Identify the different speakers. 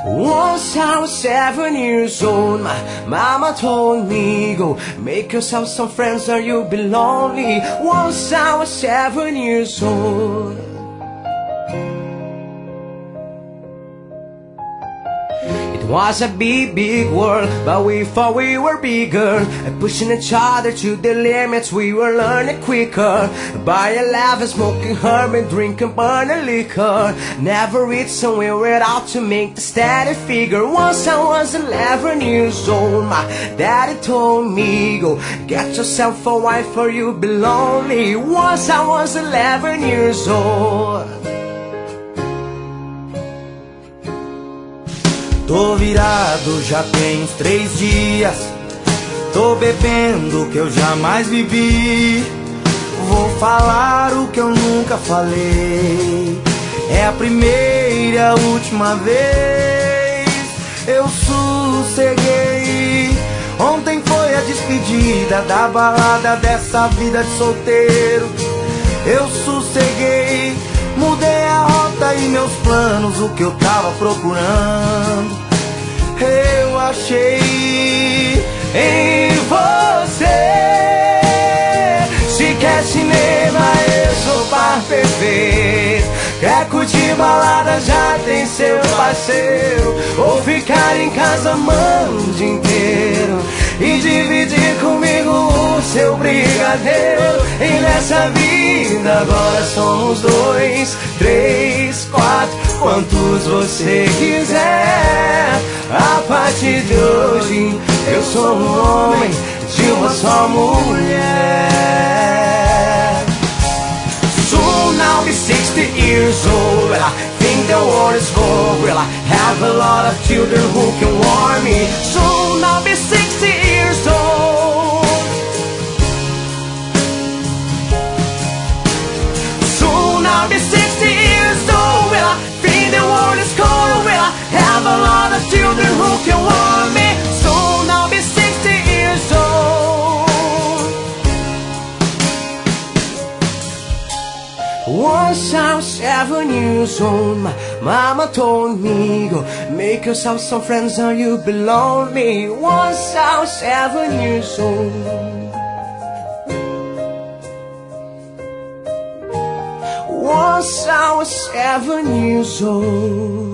Speaker 1: Once I was 7 years old, my mama told me, go make yourself some friends or you'll be lonely. Once I was 7 years old. It was a big, big world, but we thought we were bigger, and pushing each other to the limits. We were learning quicker. By 11, smoking herb and drinking burning liquor. Never reached somewhere without to make the steady figure. Once I was 11 years old, my daddy told me, go get yourself a wife or you'll be lonely. Once I was 11 years old.
Speaker 2: Tô virado já tem uns 3 dias. Tô bebendo o que eu jamais bebi. Vou falar o que eu nunca falei. É a primeira e a última vez. Eu sosseguei. Ontem foi a despedida da balada dessa vida de solteiro. Eu sosseguei. Mudei a rota e meus planos, o que eu tava procurando eu achei em você. Se quer cinema, eu sou par perfeito. Quer curtir balada, já tem seu parceiro. Ou ficar em casa amando o dia inteiro e dividir comigo o seu brigadeiro. E nessa vida agora somos 2, 3, 4, quantos você quiser. A partir de hoje eu sou um homem de uma só mulher. Soon I'll be 60 years old. Well, I think the world is cold. Well, I have a lot of children who can warm me. Soon I'll be 60 years old. Soon I'll be 60 years old. Well, I think the world is cold. Well, I have a lot of children who can warm me. Soon I'll be 60 years old. Once I was 7 years old, my mama told me, go make yourself some friends or you'll be lonely. Once I was 7 years old. Once I was 7 years old.